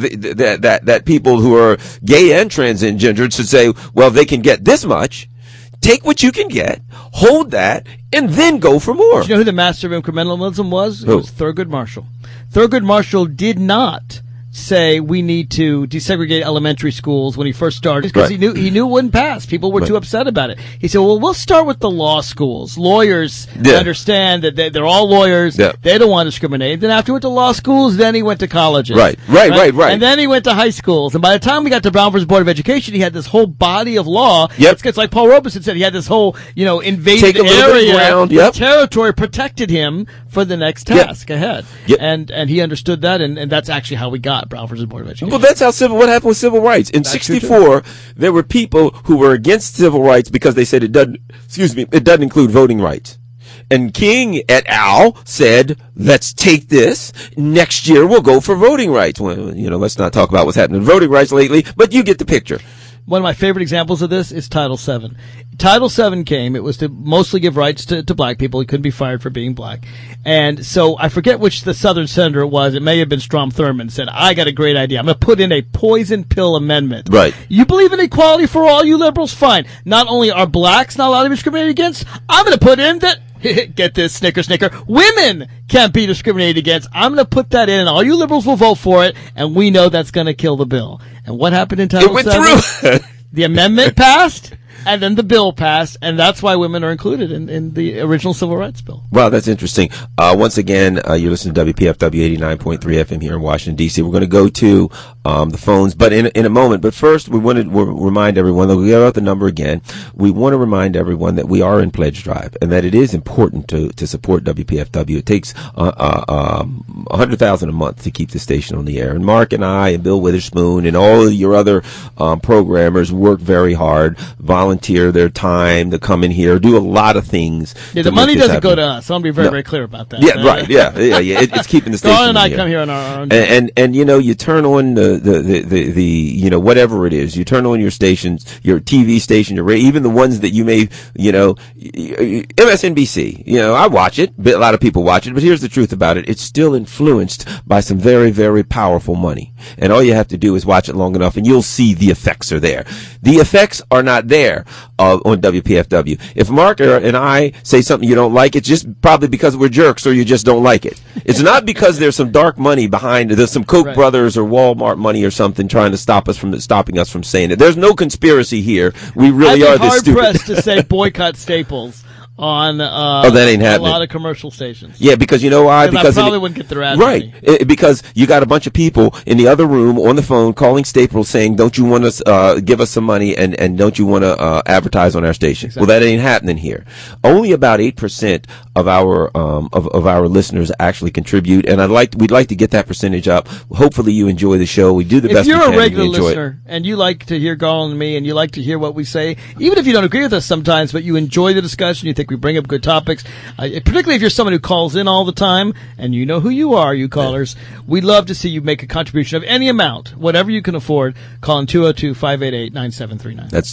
that people who are gay and transgender should say, well, they can get this much. Take what you can get, hold that, and then go for more. Do you know who the master of incrementalism was? Who? It was Thurgood Marshall. Thurgood Marshall did not say we need to desegregate elementary schools when he first started, because he knew it wouldn't pass. People were too upset about it. He said, well, we'll start with the law schools. Lawyers understand that they're all lawyers. Yeah. They don't want to discriminate. Then after he went to law schools, then he went to colleges. Right. And then he went to high schools. And by the time we got to Brown versus Board of Education, he had this whole body of law. Yep. It's like Paul Robeson said, he had this whole, invaded area. Territory protected him for the next task ahead. Yep. And he understood that, and that's actually how we got not Brown versus Board of Education. Well, that's what happened with civil rights. In 64, there were people who were against civil rights because they said it doesn't include voting rights. And King et al. Said, let's take this. Next year, we'll go for voting rights. Well, let's not talk about what's happening with voting rights lately, but you get the picture. One of my favorite examples of this is Title VII. Title VII came. It was to mostly give rights to black people. He couldn't be fired for being black. And so I forget which the Southern senator it was. It may have been Strom Thurmond said, I got a great idea. I'm going to put in a poison pill amendment. Right. You believe in equality for all, you liberals? Fine. Not only are blacks not allowed to be discriminated against, I'm going to put in that get this, snicker, women can't be discriminated against. I'm going to put that in, and all you liberals will vote for it, and we know that's going to kill the bill. And what happened in Title VII? It went through. The amendment passed, and then the bill passed, and that's why women are included in the original Civil Rights Bill. Wow, that's interesting. Once again, you're listening to WPFW 89.3 FM here in Washington, D.C. We're going to go to the phones, but in a moment. But first, we want to remind everyone that we got out the number again. We want to remind everyone that we are in Pledge Drive, and that it is important to support WPFW. It takes $100,000 a month to keep the station on the air. And Mark and I and Bill Witherspoon and all of your other programmers work very hard, volunteer their time to come in here, do a lot of things. Yeah, the money doesn't go to us. I want to be very clear about that. Yeah, right. Yeah. It's keeping the station. Dawn and I come here on our own. And you turn on the whatever it is. You turn on your stations, your TV station, even the ones that you may, MSNBC. I watch it. A lot of people watch it, but here's the truth about it. It's still influenced by some very, very powerful money. And all you have to do is watch it long enough and you'll see the effects are there. The effects are not there on WPFW. If Mark and I say something you don't like, it's just probably because we're jerks or you just don't like it. It's not because there's some dark money behind it. There's some Koch brothers or Walmart money or something trying to stopping us from saying it. There's no conspiracy here. We really are this stupid. I'm hard pressed to say boycott Staples on that ain't happening. A lot of commercial stations. Yeah, because you know why? Because I probably wouldn't get their ad money. Because you got a bunch of people in the other room on the phone calling Staples saying, don't you want to give us some money and don't you want to advertise on our station? Exactly. Well, that ain't happening here. Only about 8% of our listeners actually contribute, and we'd like to get that percentage up. Hopefully you enjoy the show. We do the best we can. If you're a regular listener and you like to hear Garland and me and you like to hear what we say, even if you don't agree with us sometimes, but you enjoy the discussion, you think we bring up good topics, particularly if you're someone who calls in all the time, and you know who you are, you callers. We'd love to see you make a contribution of any amount, whatever you can afford. Call in 202-588-9739. That's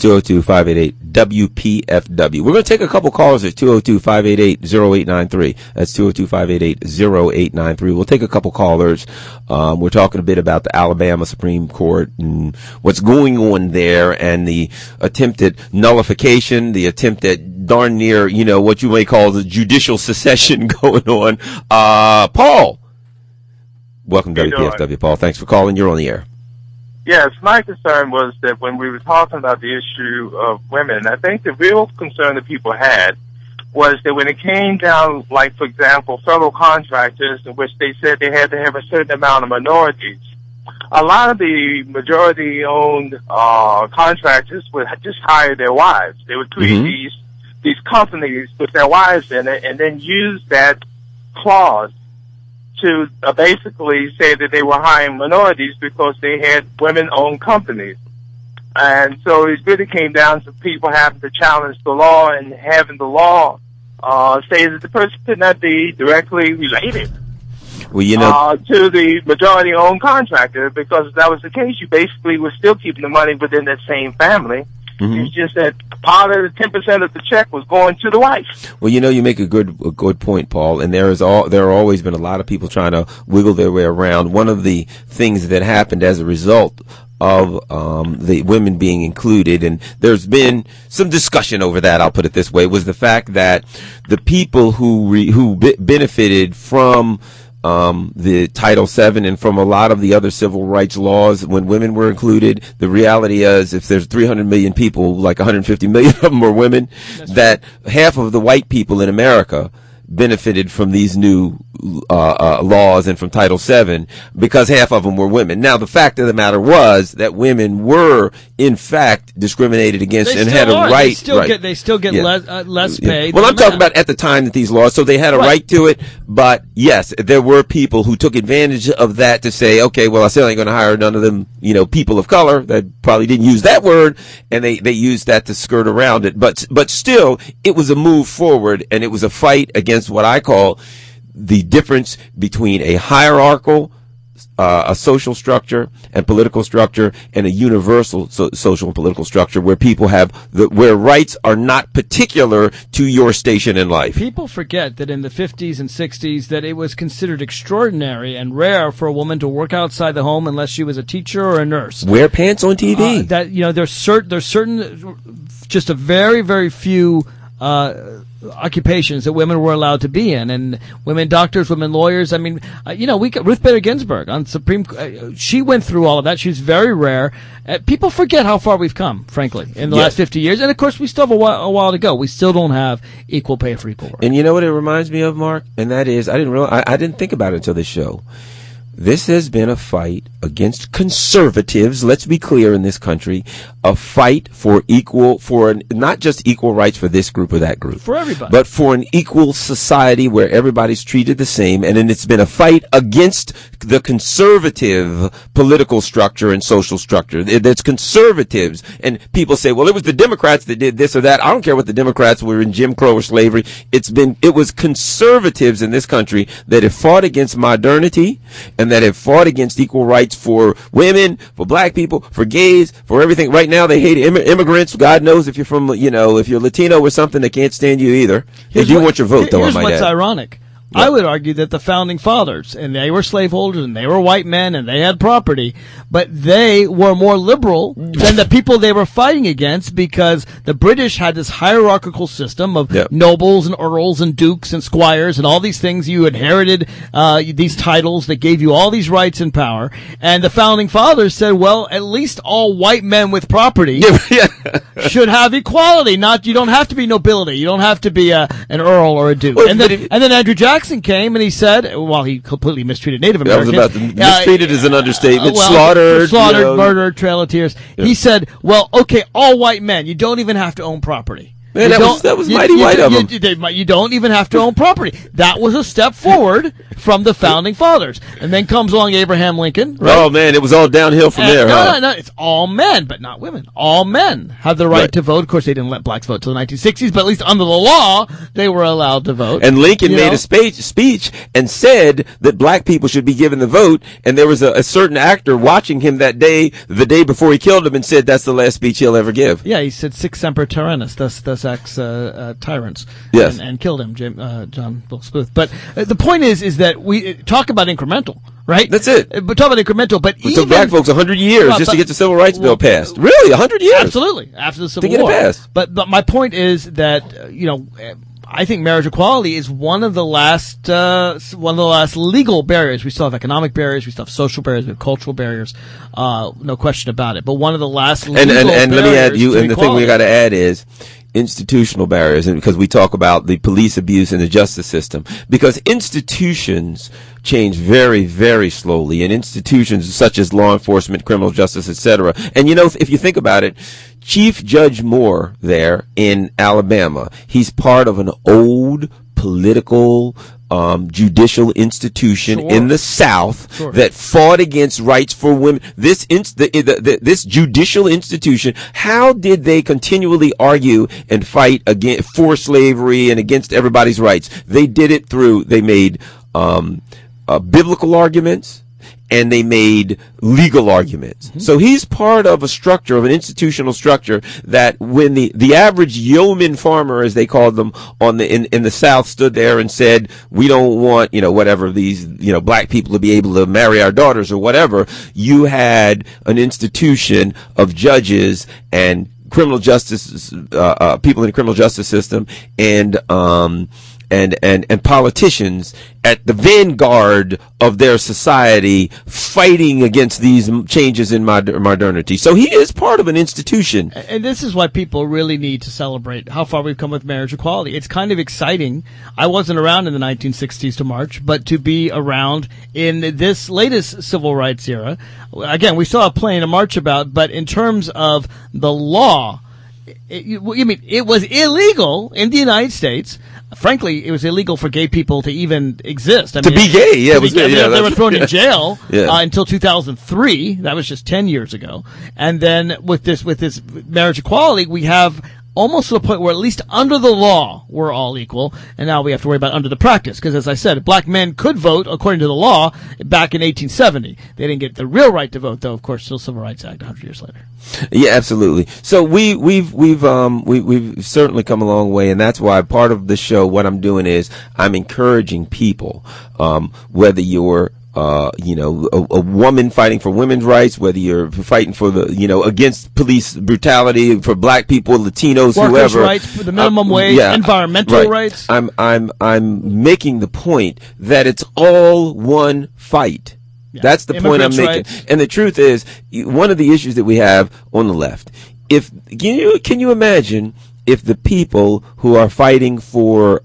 202-588-WPFW. We're going to take a couple callers at 202-588-0893. That's 202-588-0893. We'll take a couple callers. We're talking a bit about the Alabama Supreme Court and what's going on there and the attempted nullification, the attempt at darn near, what you may call the judicial secession going on. Paul. Welcome to WPFW, Paul. Thanks for calling. You're on the air. Yes, my concern was that when we were talking about the issue of women, I think the real concern that people had was that when it came down, like, for example, federal contractors in which they said they had to have a certain amount of minorities, a lot of the majority-owned contractors would just hire their wives. They would create these companies with their wives in it and then use that clause to basically say that they were hiring minorities because they had women-owned companies. And so it really came down to people having to challenge the law and having the law say that the person could not be directly related to the majority-owned contractor, because if that was the case, you basically were still keeping the money within that same family. It's just that part of the 10% of the check was going to the wife. Well, you make a good point, Paul. And there are always been a lot of people trying to wiggle their way around. One of the things that happened as a result of the women being included, and there's been some discussion over that, I'll put it this way, was the fact that the people who benefited from the Title VII and from a lot of the other civil rights laws when women were included, the reality is if there's 300 million people, like 150 million of them were women, that half of the white people in America benefited from these new laws and from Title VII because half of them were women. Now, the fact of the matter was that women were, in fact, discriminated against and had a right. They still get less pay. Well, I'm talking about at the time that these laws, so they had a right to it. But yes, there were people who took advantage of that to say, okay, well, I still ain't going to hire none of them, people of color that probably didn't use that word, and they used that to skirt around it. But still, it was a move forward, and it was a fight against what I call the difference between a hierarchical, a social structure and political structure, and a universal social and political structure where people have where rights are not particular to your station in life. People forget that in the 50s and 60s that it was considered extraordinary and rare for a woman to work outside the home unless she was a teacher or a nurse. Wear pants on TV. There's certain just a very, very few occupations that women were allowed to be in, and women doctors, women lawyers. I mean, we got Ruth Bader Ginsburg on Supreme. She went through all of that. She's very rare. People forget how far we've come, frankly, in the last 50 years, and of course we still have a while to go. We still don't have equal pay for equal work. And you know what it reminds me of, Mark? And that is, I didn't think about it until this show. This has been a fight against conservatives, let's be clear, in this country, a fight for not just equal rights for this group or that group. For everybody. But for an equal society where everybody's treated the same, and then it's been a fight against the conservative political structure and social structure. There's conservatives, and people say, well, it was the Democrats that did this or that. I don't care what the Democrats were in Jim Crow or slavery. It was conservatives in this country that have fought against modernity and that have fought against equal rights for women, for black people, for gays, for everything. Right now, they hate immigrants. God knows if you're from, if you're Latino or something, they can't stand you either. They do want your vote, though, I might add. Here's what's ironic. Yeah. I would argue that the founding fathers, and they were slaveholders, and they were white men, and they had property, but they were more liberal than the people they were fighting against, because the British had this hierarchical system of nobles and earls and dukes and squires and all these things. You inherited these titles that gave you all these rights and power, and the founding fathers said, well, at least all white men with property should have equality. You don't have to be nobility. You don't have to be an earl or a duke. Well, and then Andrew Jackson came and he said, well, he completely mistreated Native Americans. That was mistreated is an understatement. Slaughtered, murdered, Trail of Tears. Yeah. He said, well, okay, all white men, you don't even have to own property. Man, that was mighty white of them. You don't even have to own property. That was a step forward from the founding fathers. And then comes along Abraham Lincoln. Right? Oh, man, it was all downhill from there. No, it's all men, but not women. All men have the right to vote. Of course, they didn't let blacks vote till the 1960s, but at least under the law, they were allowed to vote. And Lincoln made a speech and said that black people should be given the vote, and there was a certain actor watching him that day, the day before he killed him, and said that's the last speech he'll ever give. Yeah, he said Sic Semper Tyrannis, thus tyrants, yes, and killed him, John Wilkes Booth. But the point is that we talk about incremental, right? That's it. But talk about incremental. But it took black folks 100 years just to get the Civil Rights Bill passed. Really, 100 years? Absolutely, after the Civil War. To get it passed. But my point is that I think marriage equality is one of the last legal barriers. We still have economic barriers, we still have social barriers, we have cultural barriers, no question about it. But one of the last legal barriers. And let me add, and the thing we got to add is institutional barriers, and because we talk about the police abuse in the justice system, because institutions change very, very slowly, and institutions such as law enforcement, criminal justice, etc. And if you think about it, Chief Judge Moore there in Alabama, he's part of an old political judicial institution in the South that fought against rights for women. This judicial institution, how did they continually argue and fight for slavery and against everybody's rights? They did it they made biblical arguments, and they made legal arguments. Mm-hmm. So he's part of a structure, of an institutional structure, that when the average yeoman farmer, as they called them, in the South stood there and said, we don't want, whatever, these, black people to be able to marry our daughters or whatever, you had an institution of judges and criminal justice, people in the criminal justice system, and and politicians at the vanguard of their society fighting against these changes in modernity. So he is part of an institution. And this is why people really need to celebrate how far we've come with marriage equality. It's kind of exciting. I wasn't around in the 1960s to march, but to be around in this latest civil rights era, again, we still have plenty to march about, but in terms of the law, it was illegal in the United States. Frankly, it was illegal for gay people to even exist. I mean, to be gay, yeah, it was gay. Yeah, they were thrown in jail yeah. Until 2003. That was just 10 years ago. And then with this marriage equality, we have almost to the point where at least under the law we're all equal, and now we have to worry about under the practice. Because as I said, black men could vote according to the law back in 1870. They didn't get the real right to vote, though. Of course, still Civil Rights Act 100 years later. Yeah, absolutely. So we've certainly come a long way, and that's why part of the show, what I'm doing is I'm encouraging people, whether you're a woman fighting for women's rights, whether you're fighting for against police brutality, for black people, Latinos, workers' whoever. rights, for the minimum wage, environmental rights. I'm making the point that it's all one fight. Yeah. That's the point I'm making. Rights. And the truth is, one of the issues that we have on the left, can you imagine if the people who are fighting for,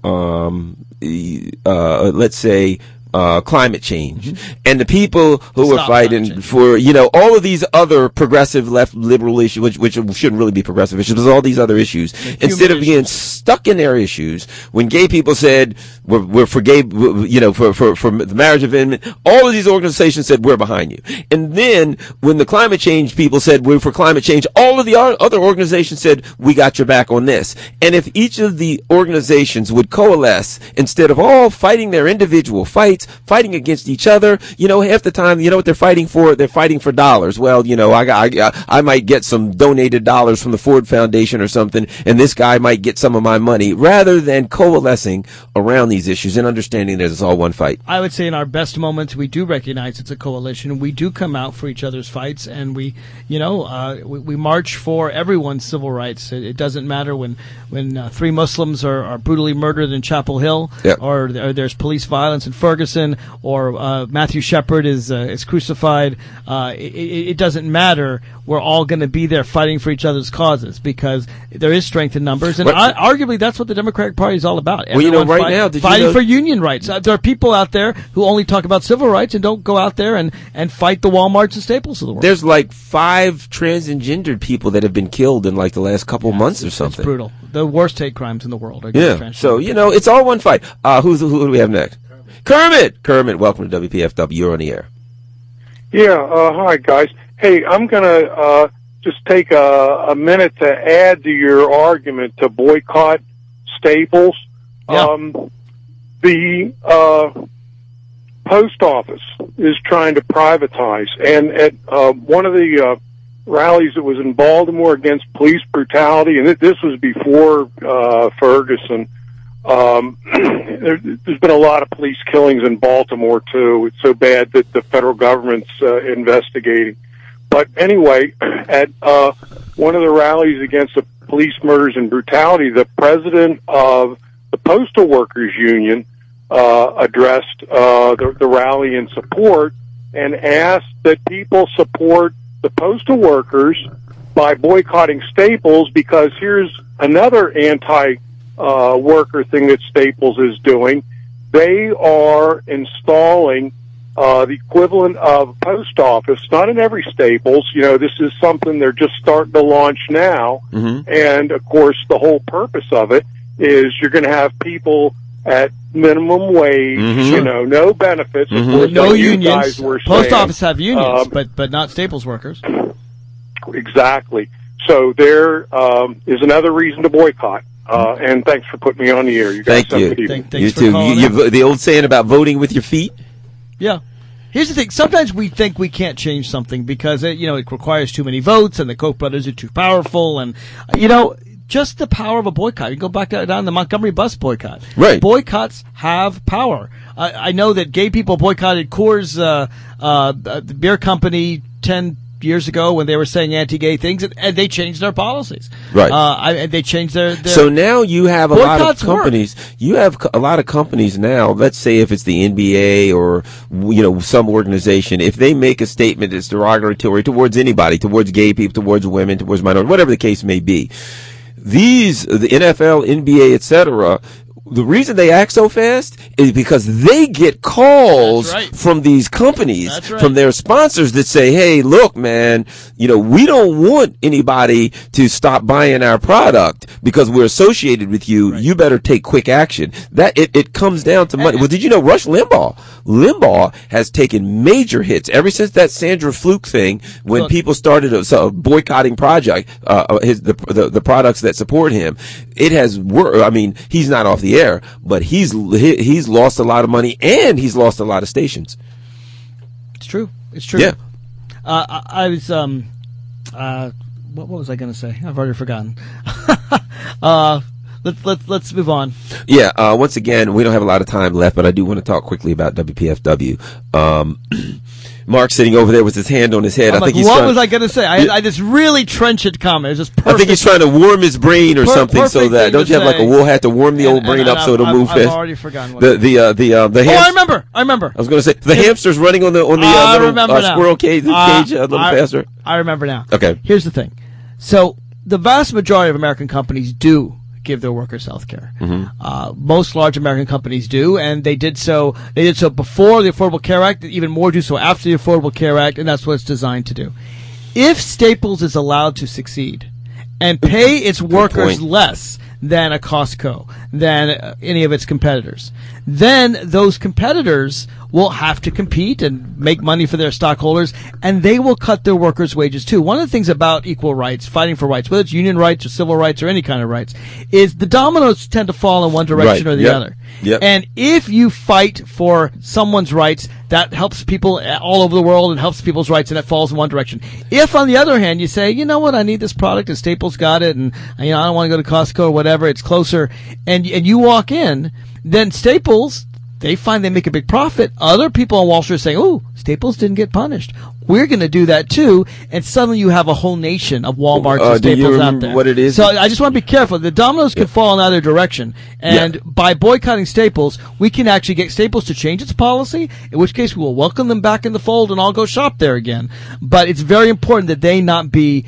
let's say, climate change, and the people who are fighting for, all of these other progressive left liberal issues, which shouldn't really be progressive issues, but all these other issues, instead of being stuck in their issues, when gay people said, we're for gay, for the marriage amendment, all of these organizations said, we're behind you. And then when the climate change people said, we're for climate change, all of the other organizations said, we got your back on this. And if each of the organizations would coalesce, instead of all fighting their individual fights, fighting against each other, half the time, what they're fighting for? They're fighting for dollars. Well, I might get some donated dollars from the Ford Foundation or something, and this guy might get some of my money, rather than coalescing around these issues and understanding that it's all one fight. I would say in our best moments, we do recognize it's a coalition. We do come out for each other's fights, and we march for everyone's civil rights. It doesn't matter when 3 Muslims are brutally murdered in Chapel Hill, yep. or there's police violence in Ferguson, or Matthew Shepard is crucified. It doesn't matter. We're all going to be there fighting for each other's causes, because there is strength in numbers, and arguably that's what the Democratic Party is all about. Everyone now, fighting for union rights. There are people out there who only talk about civil rights and don't go out there and fight the Walmarts and Staples of the world. There's like 5 transgendered people that have been killed in like the last couple months or something. It's brutal. The worst hate crimes in the world are against transgender. So it's all one fight. Who do we have next? Kermit, welcome to WPFW. You're on the air. Yeah, hi, guys. Hey, I'm going to just take a minute to add to your argument to boycott Staples. Yeah. The post office is trying to privatize, and at one of the rallies that was in Baltimore against police brutality, and this was before Ferguson, there's been a lot of police killings in Baltimore too. It's so bad that the federal government's investigating. But anyway, at one of the rallies against the police murders and brutality, the president of the Postal Workers Union addressed the rally in support and asked that people support the postal workers by boycotting Staples, because here's another worker thing that Staples is doing. They are installing the equivalent of a post office, not in every Staples. This is something they're just starting to launch now. Mm-hmm. And, of course, the whole purpose of it is you're going to have people at minimum wage, mm-hmm. No benefits. Mm-hmm. Of course, no like unions. Post office have unions, but not Staples workers. Exactly. So there is another reason to boycott. And thanks for putting me on the air. You guys Thank you. Thanks you for too. calling The old saying about voting with your feet? Yeah. Here's the thing. Sometimes we think we can't change something because it requires too many votes, and the Koch brothers are too powerful, and just the power of a boycott. You go back down the Montgomery bus boycott. Right. Boycotts have power. I know that gay people boycotted Coors, the beer company, years ago when they were saying anti-gay things, and they changed their policies. Right. They changed their so now you have a lot of boycotts companies. You have a lot of companies now. Let's say if it's the NBA or some organization, if they make a statement that's derogatory towards anybody, towards gay people, towards women, towards minorities, whatever the case may be, the NFL, NBA, etc. The reason they act so fast is because they get calls from these companies, from their sponsors that say, hey, look, man, we don't want anybody to stop buying our product because we're associated with you. Right. You better take quick action. That it comes down to money. Well, did you know Rush Limbaugh has taken major hits ever since that Sandra Fluke thing when people started boycotting the products that support him. It has worked. I mean, he's not off the air, but he's lost a lot of money and he's lost a lot of stations. It's true. Yeah. I was what was I going to say? I've already forgotten. Let's move on. Yeah. Once again, we don't have a lot of time left, but I do want to talk quickly about WPFW. Mark's sitting over there with his hand on his head. What was I going to say? I had this really trenchant comment. It was just perfect. I think he's trying to warm his brain or something, so that don't you have like a wool hat to warm the old brain up so it'll move fast? I've already forgotten. The hamster. I remember. I was going to say the hamster's running on the little squirrel cage a little faster. I remember now. Okay. Here's the thing. So the vast majority of American companies do give their workers health care. Mm-hmm. Most large American companies do, and they did so before the Affordable Care Act, even more do so after the Affordable Care Act, and that's what it's designed to do. If Staples is allowed to succeed and pay its workers less than a Costco, than any of its competitors, then those competitors will have to compete and make money for their stockholders, and they will cut their workers' wages too. One of the things about equal rights, fighting for rights, whether it's union rights or civil rights or any kind of rights, is the dominoes tend to fall in one direction or the other. Yep. And if you fight for someone's rights, that helps people all over the world and helps people's rights, and it falls in one direction. If, on the other hand, you say, you know what, I need this product, and Staples got it, and I don't want to go to Costco or whatever, it's closer, and you walk in, then Staples, they find they make a big profit. Other people on Wall Street are saying, "Ooh, Staples didn't get punished. We're going to do that too." And suddenly you have a whole nation of Walmarts and Staples out there. What it is? So I just want to be careful. The dominoes can fall in either direction. And by boycotting Staples, we can actually get Staples to change its policy, in which case we will welcome them back in the fold and all go shop there again. But it's very important that they not be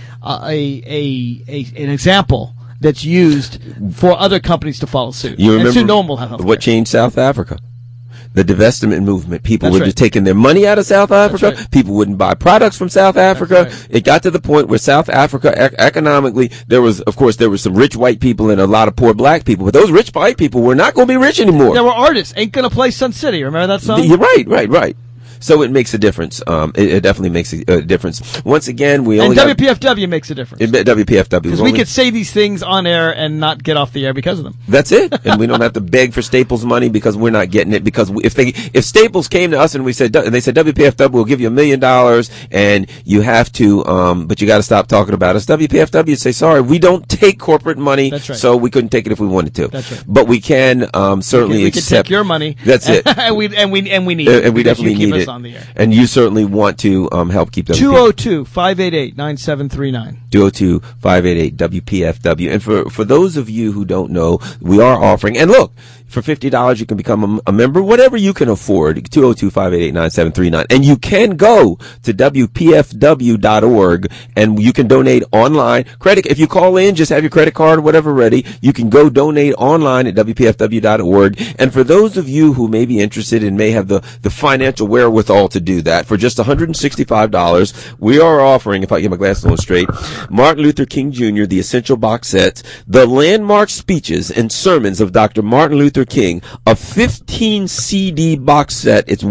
an example that's used for other companies to follow suit. You remember and soon no one will have health what changed South Africa? The divestment movement. People That's were just taking their money out of South Africa. That's right. People wouldn't buy products from South Africa. That's right. It got to the point where South Africa, economically, there was some rich white people and a lot of poor black people. But those rich white people were not going to be rich anymore. There were artists. Ain't Gonna Play Sun City. Remember that song? You're right. So it makes a difference. It definitely makes a difference. Once again, WPFW makes a difference. WPFW. Because we could say these things on air and not get off the air because of them. That's it. And we don't have to beg for Staples money because we're not getting it. Because if Staples came to us and they said WPFW will give you $1 million and you have to, but you got to stop talking about us. WPFW would say, sorry, we don't take corporate money. That's right. So we couldn't take it if we wanted to. That's right. But we can, certainly we can take your money. That's it. and we need it. And we definitely need it. On the air. And you certainly want to help keep them. 202-588-9739. 202-588-WPFW. And for those of you who don't know, we are offering, and look, for $50 you can become a member, whatever you can afford, 202-588-9739. And you can go to WPFW.org and you can donate online. If you call in, just have your credit card or whatever ready. You can go donate online at WPFW.org. And for those of you who may be interested and may have the financial wherewithal to do that, for just $165, we are offering, if I get my glasses on straight, Martin Luther King Jr., the Essential Box Sets, the landmark speeches and sermons of Dr. Martin Luther King, a 15 CD box set. It's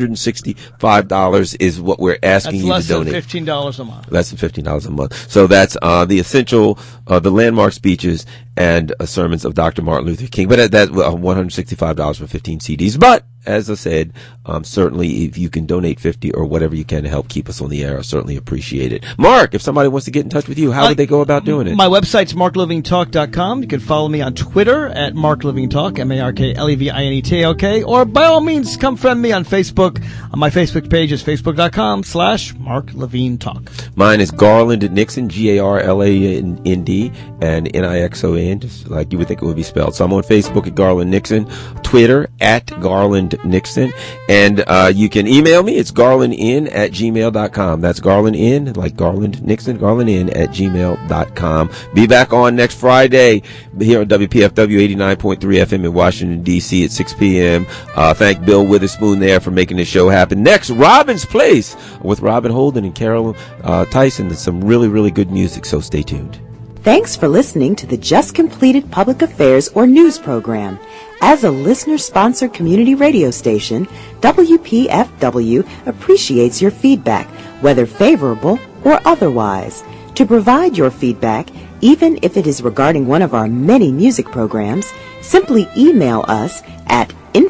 $165 is what we're asking you to donate. That's less than $15 a month. Less than $15 a month. So that's the essential, the landmark speeches and sermons of Dr. Martin Luther King. But that $165 for 15 CDs. But as I said, certainly if you can donate 50 or whatever you can to help keep us on the air, I certainly appreciate it. Mark, if somebody wants to get in touch with you, how would they go about doing it? My website's marklivingtalk.com. You can follow me on Twitter at marklivingtalk, MarkLevintalk, or by all means, come friend me on Facebook. My Facebook page is facebook.com/MarkLevineTalk. Mine is Garland Nixon, Garland, and Nixon, just like you would think it would be spelled. So I'm on Facebook at Garland Nixon, Twitter at Garland Nixon, and you can email me. It's garlandn@gmail.com. That's garlandn, like Garland Nixon, garlandn@gmail.com. Be back on next Friday here on WPFW 89.3 FM in Washington, D.C. at 6 p.m. Thank Bill Witherspoon there for making this show happen. Next, Robin's Place with Robin Holden and Carol Tyson. There's some really, really good music, so stay tuned. Thanks for listening to the Just Completed Public Affairs or News program. As a listener-sponsored community radio station, WPFW appreciates your feedback, whether favorable or otherwise. To provide your feedback, even if it is regarding one of our many music programs, simply email us at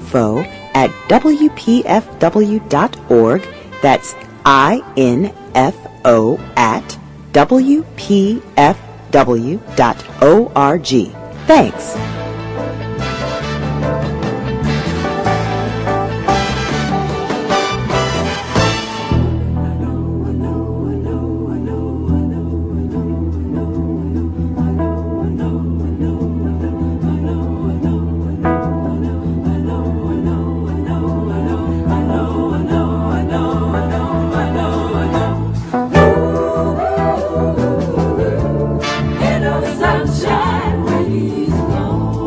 info@wpfw.org. That's info@wpfw.org. Thanks. Sunshine, breeze blow.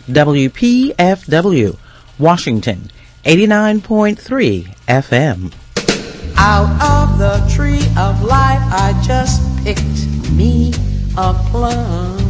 WPFW, Washington, 89.3 FM. Out of the tree of life, I just picked me a plum.